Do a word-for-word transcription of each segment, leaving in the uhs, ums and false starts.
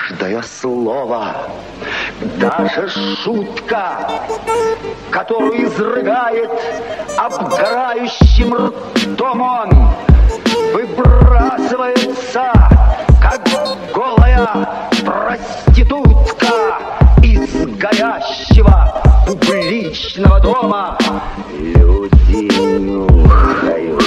Каждое слово, даже шутка, которую изрыгает обгорающим ртом он, выбрасывается, как голая проститутка из горящего публичного дома. Люди нюхают.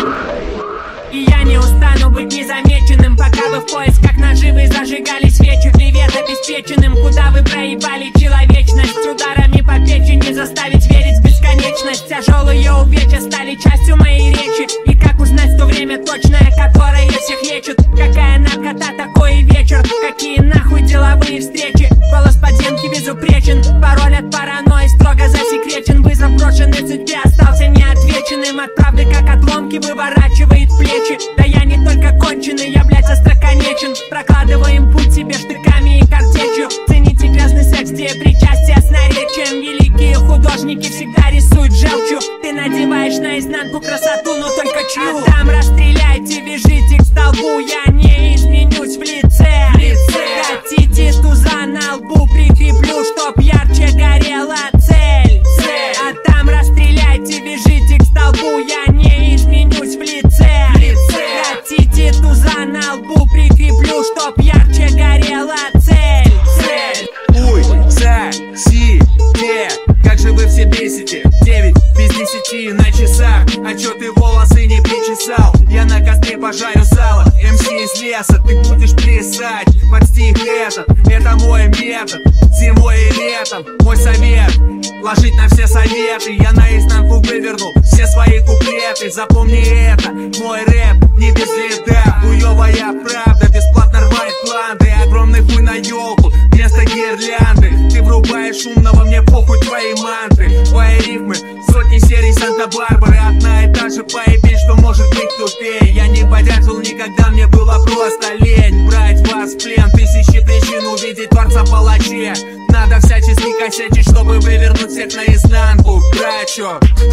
И я не устану быть незамеченным, пока вы в поисках наживы зажигали свечи. Привет обеспеченным, куда вы проебали человечность. Ударами по печени заставить верить в бесконечность. Тяжелые увечья стали частью моей речи. И как узнать то время точное, которое всех лечит? Какая наркота, такой и вечер. Какие нахуй деловые встречи? Голос подземки безупречен, пароль от паранойи строго засекречен. Вызов брошенной судьбе остался неотвеченным. От правды как отломки выворачивает плечи. Да я не только конченый, я, блядь, остроконечен. Прокладываем путь себе штыками и картечью. Цените грязный секс, где причастие с наречием. Великие художники всегда рисуют желчью. Ты надеваешь наизнанку красоту, но только чью. А там расстреляйте, вяжите к столбу. Я не изменюсь в лице, в лице. Хотите туза на лбу, прикреплю, чтоб ярче горела цель, цель. А там расстреляйте, вяжите к столбу. Я не изменюсь в лице, в лице. Хотите туза на лбу, прикреплю, чтоб ярче горела цель, цель. Уй, за, си, те, как же вы все бесите. Девять без десяти на часах, а чё ты волосы не причесал? Я на костре пожарю сало, эм си из леса. Ты будешь плясать под стих этот. Это мой метод, зимой и летом. Мой совет, ложить на все советы. Я наизнанку выверну все свои куплеты. Запомни это, мой рэп не без следа. Хуёвая правда, бесплатно рвает планты. Огромный хуй на ёлку вместо гирлянды. Ты врубаешь умного, мне похуй твои мантры. Твои рифмы, сотни серий Санта-Барбары. Одна и та же поебень, что может быть тупее. Я не поддерживал никогда, мне было просто лень брать вас в плен. Тысячи причин увидеть творца палаче. Надо всячески косячить, чтобы вывернуть всех наизнанку. Брачо.